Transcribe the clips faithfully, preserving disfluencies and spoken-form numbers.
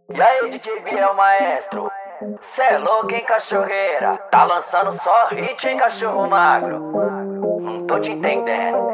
E aí, D J Biel Maestro? Cê é louco, hein, cachorreira? Tá lançando só hit, hein, cachorro magro? Não tô te entendendo.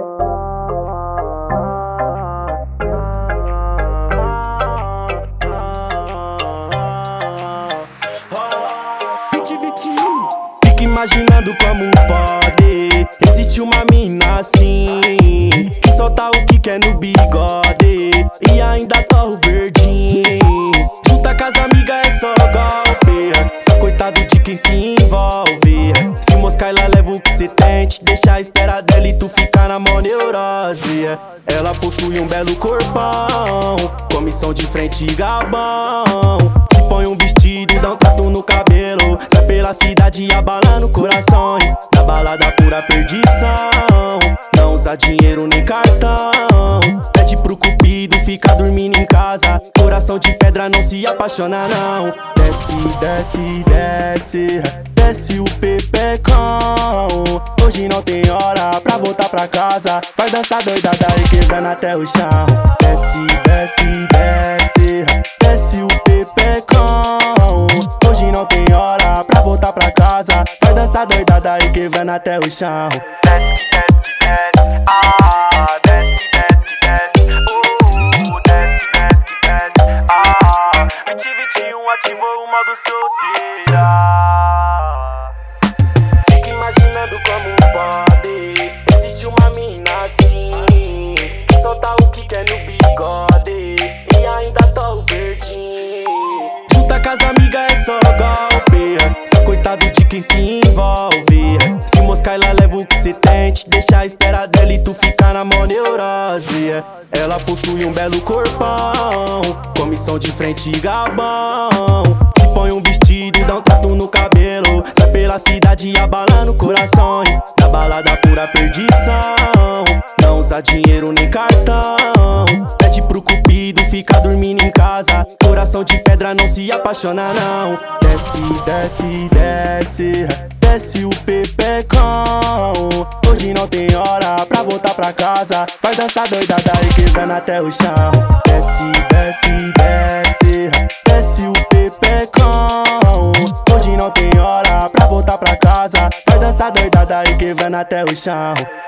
Fica imaginando como pode existe uma mina assim, que solta o que quer no bigode e ainda torra o verdinho. Junta com as amigas é só golpe, só coitado de quem se envolve. Se moscar ela leva o que cê tem, te deixa à espera dela e tu fica na mó neurose. Ela possui um belo corpão, comissão de frente e gabão. Te põe um vestido, dá um tatu no cabelo, sai pela cidade abalando corações. Na balada pura perdição, não usa dinheiro nem cartão. Pede pro cupido, fica dormindo em casa. Coração de pedra não se apaixona não. Desce, desce, desce, desce o pepecão. Hoje não tem hora pra voltar pra casa. Vai dançar doidada e quebrando até o chão. Desce, desce, desce, desce o pepecão. Hoje não tem hora pra voltar pra casa. Vai dançar doidada e quebrando até o chão. Desce, desce, desce, ah, desce, desce, desce, uh, desce, desce, desce, ah, vinte e vinte e um ativou o modo solteira. Fica imaginando como pode existe uma mina assim, que solta o que quer no bigode e ainda torra o verdinho. Junta com as amigas é só golpe, só coitado de quem se envolve. Se moscar ela leva o que cê tem, te deixa à espera dela e tu fica na mó neurose. Ela possui um belo corpão, comissão de frente e gabão. Te põe um vestido, dá um tatu no cabelo, sai pela cidade abalando corações. Na balada pura perdição, não usa dinheiro nem cartão. Pede pro cupido, fica dormindo em casa. Coração de pedra não se apaixona não. Desce, desce, desce, desce o pepecão. Hoje não tem hora pra voltar pra casa. Vai dançar doidada e quebrando até o chão. Desce, desce, desce, desce o pepecão. Hoje não tem hora pra voltar pra casa. Vai dançar doidada e quebrando até o chão.